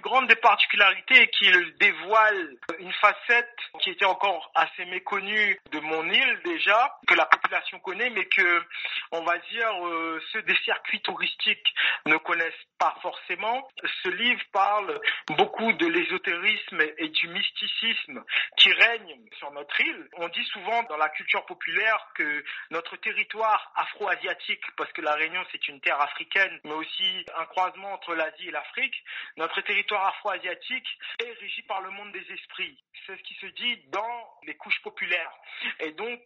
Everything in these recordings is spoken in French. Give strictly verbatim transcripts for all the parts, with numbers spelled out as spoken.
grande des particularités est qu'il dévoile une facette qui était encore assez méconnue de mon île déjà, que la population connaît, mais que, on va dire, euh, ceux des circuits touristiques ne connaissent pas forcément. Ce livre parle beaucoup de l'ésotérisme et du mysticisme qui règne sur notre île. On dit souvent dans la culture populaire que notre territoire afro-asiatique, parce que la Réunion c'est une terre africaine, mais aussi un croisement entre l'Asie et l'Afrique, notre territoire afro-asiatique est régi par le monde des esprits. C'est ce qui se dit dans les couches populaires. Et donc,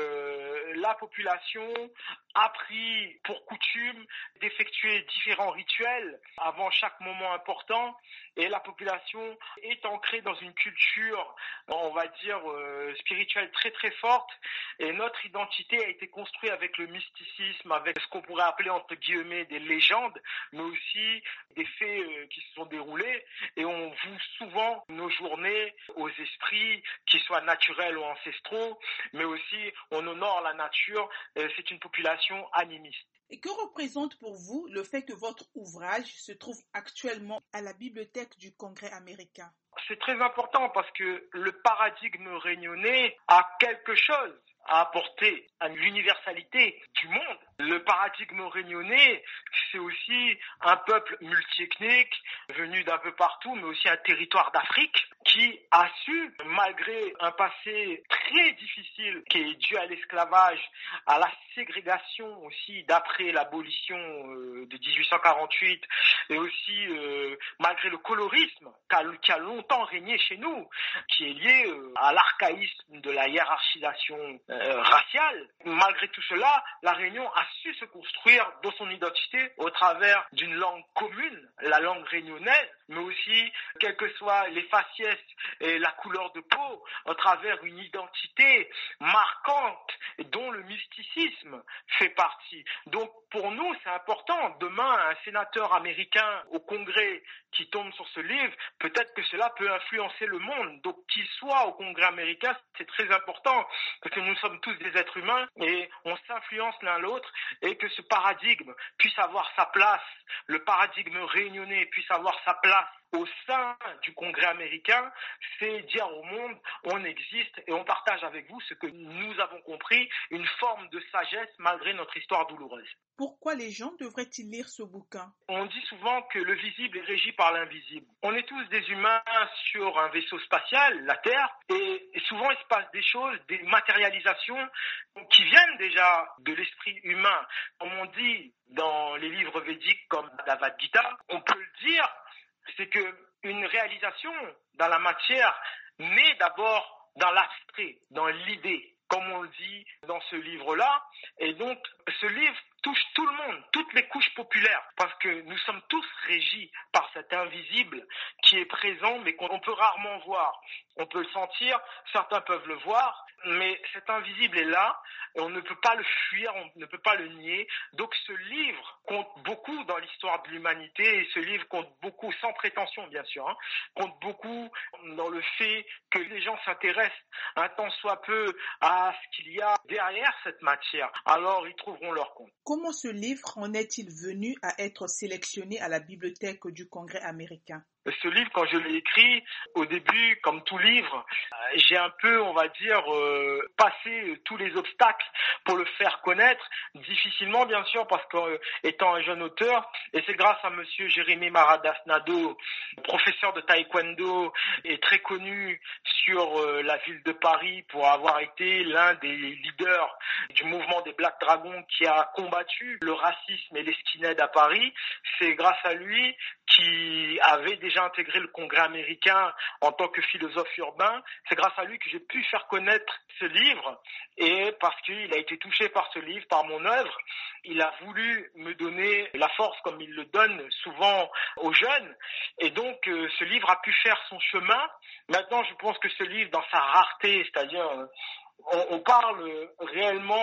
euh, la population a pris pour coutume d'effectuer différents rituels avant chaque moment important, et la population est ancrée dans une culture, on va dire, euh, spirituelle très très forte, et notre identité a été construite avec le mysticisme, avec ce qu'on pourrait appeler entre guillemets des légendes, mais aussi des faits euh, qui se sont déroulés, et on voue souvent nos journées aux esprits, qu'ils soient naturels ou ancestraux, mais aussi on honore la nature. Euh, c'est une population animiste. Et que représente pour vous le fait que votre ouvrage se trouve actuellement à la Bibliothèque du Congrès américain? C'est très important parce que le paradigme réunionnais a quelque chose à apporter à l'universalité du monde. Le paradigme réunionnais, c'est aussi un peuple multiethnique venu d'un peu partout, mais aussi un territoire d'Afrique qui a su, malgré un passé très difficile qui est dû à l'esclavage, à la ségrégation aussi d'après l'abolition de dix-huit cent quarante-huit, et aussi euh, malgré le colorisme qui a longtemps régné chez nous, qui est lié euh, à l'archaïsme de la hiérarchisation euh, raciale. Malgré tout cela, la Réunion a su se construire dans son identité au travers d'une langue commune, la langue réunionnaise, mais aussi, quelles que soient les faciès et la couleur de peau, au travers une identité marquante dont le mysticisme fait partie. Donc pour nous, c'est important. Demain, un sénateur américain au Congrès qui tombe sur ce livre, peut-être que cela peut influencer le monde. Donc qu'il soit au Congrès américain, c'est très important, parce que nous sommes tous des êtres humains et on s'influence l'un l'autre, et que ce paradigme puisse avoir sa place, le paradigme réunionnais puisse avoir sa place au sein du Congrès américain, c'est dire au monde, on existe et on partage avec vous ce que nous avons compris, une forme de sagesse malgré notre histoire douloureuse. Pourquoi les gens devraient-ils lire ce bouquin? On dit souvent que le visible est régi par l'invisible. On est tous des humains sur un vaisseau spatial, la Terre, et souvent il se passe des choses, des matérialisations qui viennent déjà de l'esprit humain. Comme on dit dans les livres védiques comme Bhagavad Gita, on peut le dire, c'est qu'une réalisation dans la matière naît d'abord dans l'abstrait, dans l'idée, comme on le dit dans ce livre-là. Et donc, ce livre touche tout le monde, toutes les couches populaires, parce que nous sommes tous régis par cet invisible qui est présent, mais qu'on peut rarement voir. On peut le sentir, certains peuvent le voir, mais cet invisible est là, et on ne peut pas le fuir, on ne peut pas le nier. Donc ce livre compte beaucoup dans l'histoire de l'humanité, et ce livre compte beaucoup, sans prétention bien sûr, hein, compte beaucoup dans le fait que les gens s'intéressent un tant soit peu à ce qu'il y a derrière cette matière. Alors ils trouveront leur compte. Comment ce livre en est-il venu à être sélectionné à la Bibliothèque du Congrès américain? Ce livre, quand je l'ai écrit, au début, comme tout livre, j'ai un peu, on va dire, euh, passé tous les obstacles pour le faire connaître, difficilement bien sûr, parce qu'étant un jeune auteur, et c'est grâce à monsieur Jérémy Maradas Nadeau, professeur de taekwondo et très connu sur euh, la ville de Paris pour avoir été l'un des leaders du mouvement des Black Dragons qui a combattu le racisme et les skinheads à Paris. C'est grâce à lui qui avait déjà intégré le Congrès américain en tant que philosophe urbain. C'est grâce à lui que j'ai pu faire connaître ce livre, et parce qu'il a été touché par ce livre, par mon œuvre, il a voulu me donner la force comme il le donne souvent aux jeunes, et donc euh, ce livre a pu faire son chemin. Maintenant, je pense que ce livre, dans sa rareté, c'est-à-dire euh, on, on parle réellement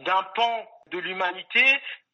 d'un pan de l'humanité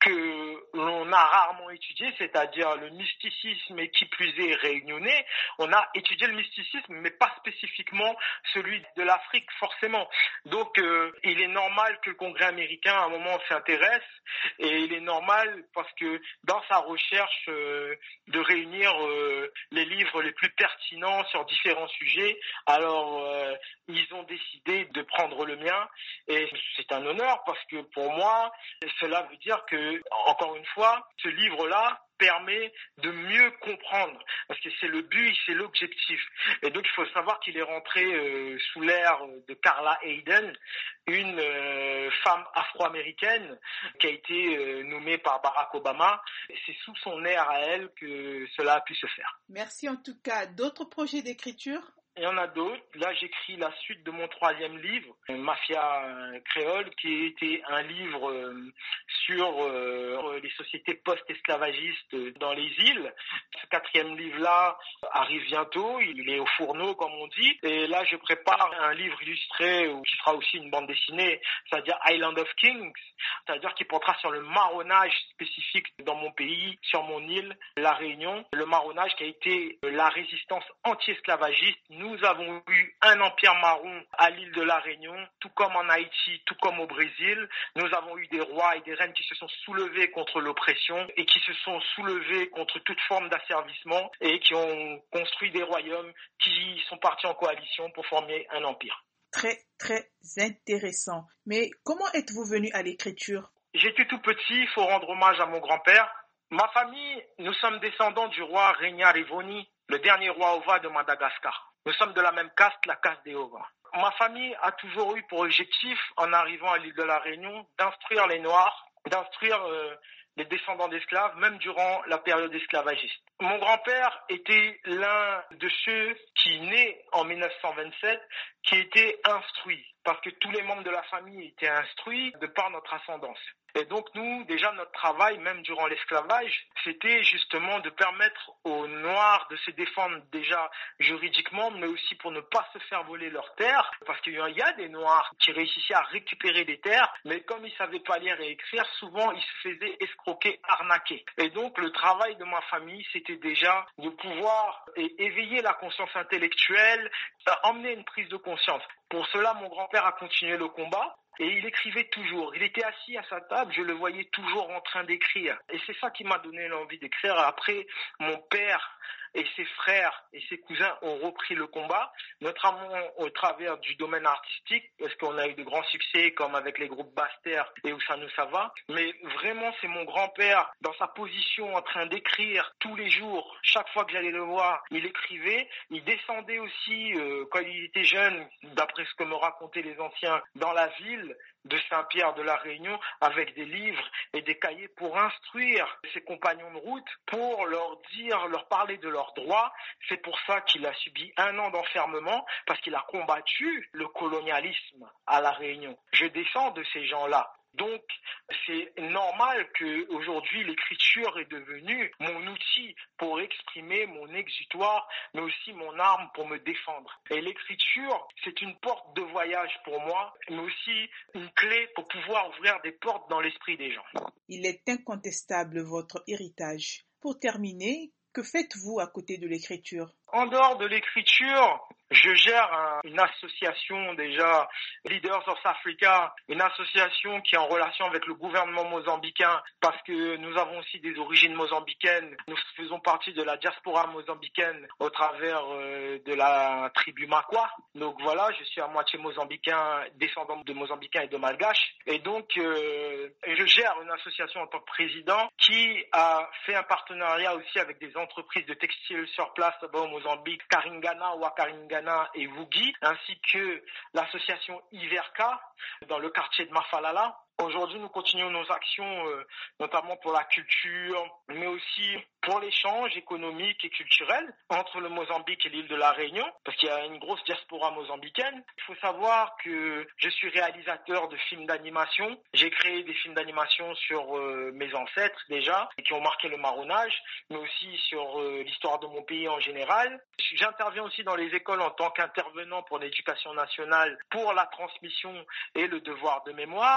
que l'on a rarement étudié, c'est-à-dire le mysticisme et qui plus est réunionnais. On a étudié le mysticisme, mais pas spécifiquement celui de l'Afrique, forcément. Donc, euh, il est normal que le Congrès américain, à un moment, s'intéresse, et il est normal parce que dans sa recherche euh, de réunir euh, les livres les plus pertinents sur différents sujets, alors euh, ils ont décidé de prendre le mien, et c'est un honneur parce que pour moi, cela veut dire que, encore une fois, ce livre-là permet de mieux comprendre, parce que c'est le but, c'est l'objectif. Et donc il faut savoir qu'il est rentré euh, sous l'ère de Carla Hayden, une euh, femme afro-américaine qui a été euh, nommée par Barack Obama. C'est sous son ère à elle que cela a pu se faire. Merci en tout cas. D'autres projets d'écriture? Il y en a d'autres. Là, j'écris la suite de mon troisième livre, Mafia créole, qui était un livre euh, sur euh, les sociétés post-esclavagistes dans les îles. Ce quatrième livre-là arrive bientôt. Il est au fourneau, comme on dit. Et là, je prépare un livre illustré qui sera aussi une bande dessinée, c'est-à-dire Island of Kings, c'est-à-dire qui portera sur le marronnage spécifique dans mon pays, sur mon île, La Réunion. Le marronnage qui a été la résistance anti-esclavagiste. Nous Nous avons eu un empire marron à l'île de la Réunion, tout comme en Haïti, tout comme au Brésil. Nous avons eu des rois et des reines qui se sont soulevés contre l'oppression et qui se sont soulevés contre toute forme d'asservissement et qui ont construit des royaumes qui sont partis en coalition pour former un empire. Très, très intéressant. Mais comment êtes-vous venu à l'écriture? J'étais tout petit, il faut rendre hommage à mon grand-père. Ma famille, nous sommes descendants du roi Régna Rivoni, le dernier roi Ova de Madagascar. Nous sommes de la même caste, la caste des Ova. Ma famille a toujours eu pour objectif, en arrivant à l'île de la Réunion, d'instruire les Noirs, d'instruire euh, les descendants d'esclaves, même durant la période esclavagiste. Mon grand-père était l'un de ceux qui, nés en mille neuf cent vingt-sept, qui étaient instruits, parce que tous les membres de la famille étaient instruits de par notre ascendance. Et donc nous, déjà notre travail, même durant l'esclavage, c'était justement de permettre aux Noirs de se défendre déjà juridiquement, mais aussi pour ne pas se faire voler leurs terres, parce qu'il y a des Noirs qui réussissaient à récupérer des terres, mais comme ils savaient pas lire et écrire, souvent ils se faisaient escroquer, arnaquer. Et donc le travail de ma famille, c'était déjà de pouvoir éveiller la conscience intellectuelle, emmener une prise de conscience. Pour cela, mon grand-père a continué le combat. Et il écrivait toujours. Il était assis à sa table, je le voyais toujours en train d'écrire. Et c'est ça qui m'a donné l'envie d'écrire. Après, mon père et ses frères et ses cousins ont repris le combat, notamment au travers du domaine artistique, parce qu'on a eu de grands succès, comme avec les groupes Basse-Terre et Oussano Sava. Mais vraiment, c'est mon grand-père, dans sa position, en train d'écrire tous les jours. Chaque fois que j'allais le voir, il écrivait. Il descendait aussi, euh, quand il était jeune, d'après ce que me racontaient les anciens, dans la ville de Saint-Pierre de la Réunion, avec des livres et des cahiers pour instruire ses compagnons de route, pour leur dire, leur parler de leurs droits. C'est pour ça qu'il a subi un an d'enfermement, parce qu'il a combattu le colonialisme à la Réunion. Je descends de ces gens-là. Donc, c'est normal qu'aujourd'hui, l'écriture est devenue mon outil pour exprimer mon exutoire, mais aussi mon arme pour me défendre. Et l'écriture, c'est une porte de voyage pour moi, mais aussi une clé pour pouvoir ouvrir des portes dans l'esprit des gens. Il est incontestable votre héritage. Pour terminer, que faites-vous à côté de l'écriture? En dehors de l'écriture, je gère un, une association déjà, Leaders of Africa, une association qui est en relation avec le gouvernement mozambicain parce que nous avons aussi des origines mozambicaines. Nous faisons partie de la diaspora mozambicaine au travers euh, de la tribu Makwa. Donc voilà, je suis à moitié mozambicain, descendant de mozambicains et de malgaches. Et donc, euh, je gère une association en tant que président qui a fait un partenariat aussi avec des entreprises de textiles sur place là-bas au Mozambique, Karingana, Wakaringana et Wugi, ainsi que l'association Iverka dans le quartier de Mafalala. Aujourd'hui, nous continuons nos actions, euh, notamment pour la culture, mais aussi pour l'échange économique et culturel entre le Mozambique et l'île de la Réunion, parce qu'il y a une grosse diaspora mozambicaine. Il faut savoir que je suis réalisateur de films d'animation. J'ai créé des films d'animation sur euh, mes ancêtres déjà, qui ont marqué le marronnage, mais aussi sur euh, l'histoire de mon pays en général. J'interviens aussi dans les écoles en tant qu'intervenant pour l'éducation nationale, pour la transmission et le devoir de mémoire. Et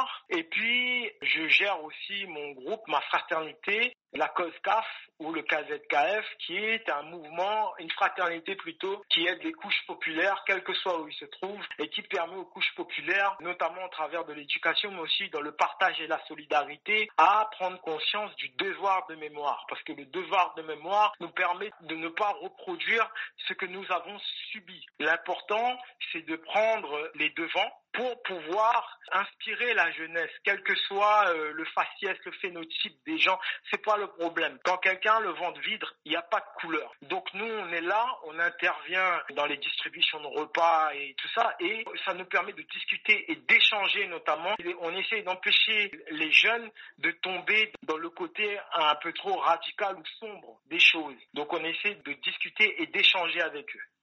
puis, je gère aussi mon groupe, ma fraternité, la cause C A F ou le K Z K F, qui est un mouvement, une fraternité plutôt, qui aide les couches populaires, quel que soit où ils se trouvent, et qui permet aux couches populaires, notamment au travers de l'éducation, mais aussi dans le partage et la solidarité, à prendre conscience du devoir de mémoire. Parce que le devoir de mémoire nous permet de ne pas reproduire ce que nous avons subi. L'important, c'est de prendre les devants pour pouvoir inspirer la jeunesse, quel que soit euh, le faciès, le phénotype des gens, c'est pas le problème. Quand quelqu'un a le ventre vide, il n'y a pas de couleur. Donc nous, on est là, on intervient dans les distributions de repas et tout ça, et ça nous permet de discuter et d'échanger notamment. On essaie d'empêcher les jeunes de tomber dans le côté un peu trop radical ou sombre des choses. Donc on essaie de discuter et d'échanger avec eux.